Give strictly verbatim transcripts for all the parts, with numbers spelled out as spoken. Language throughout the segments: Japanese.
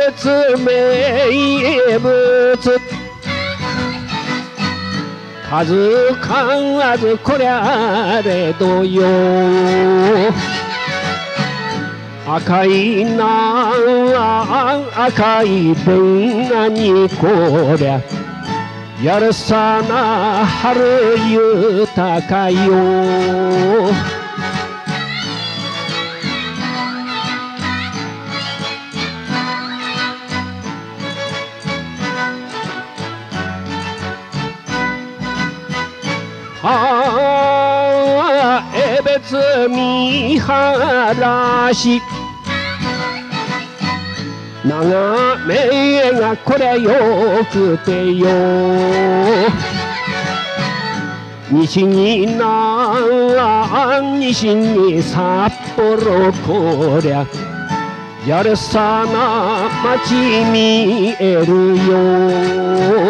別名物数数こりゃれどよ赤いな赤い弁がにこりゃやるさな春豊かよああえべつ見晴らし眺めがこりゃよくてよ西にな西に札幌こりゃやるさな街見えるよ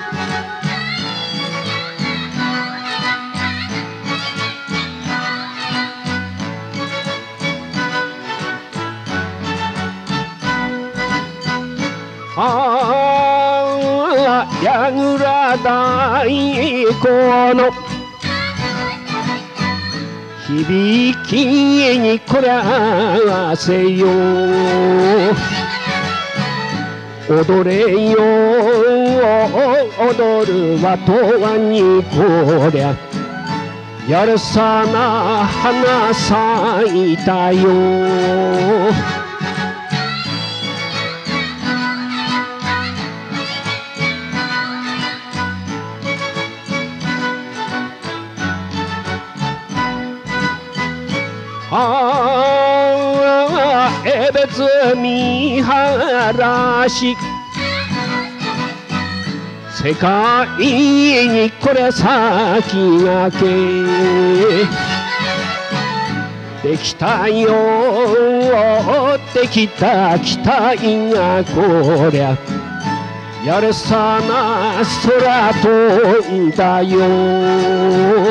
ああやぐら太鼓の響きにこりゃ合わせよ踊れよ踊るはとわにこりゃやるさな花咲いたよああえべつ見晴らし世界にこれ先駆けできたよできた期待がこりゃやるさな空飛んだよ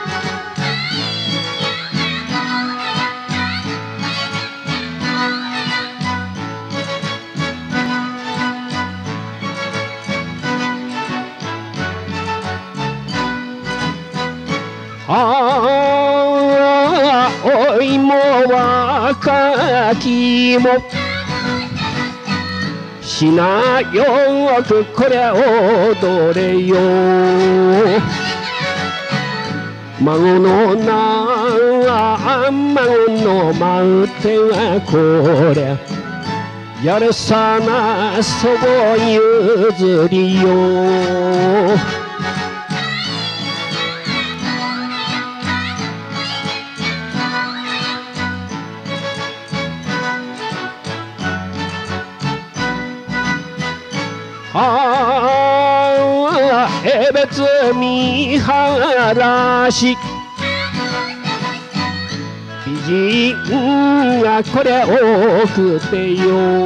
ああおいも若きもしなよくこりゃ踊れよ孫のな孫の舞手がこりゃやるさなそぼ譲りよああえべつ見晴らし美人がこれ多くてよ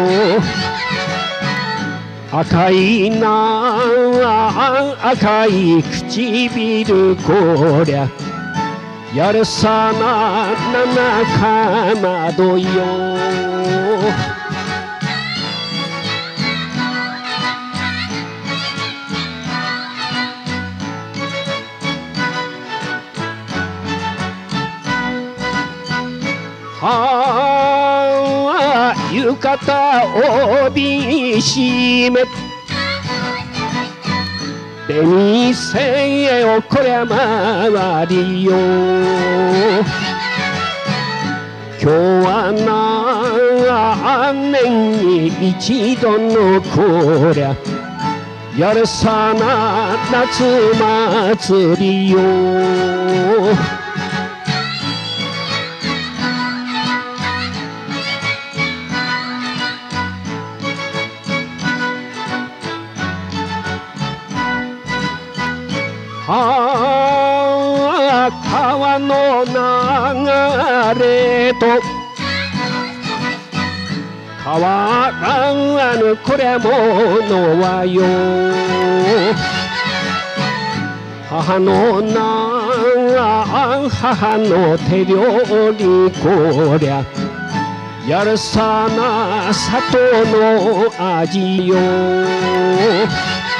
赤いな赤い唇こりゃやるさな七かまどよああ浴衣帯締め出店をこりゃ回りよ今日は何年に一度のこりゃやるさな夏祭りよああ川の流れと変わらぬこりゃものはよ母のな母の手料理こりゃやるさな里の味よ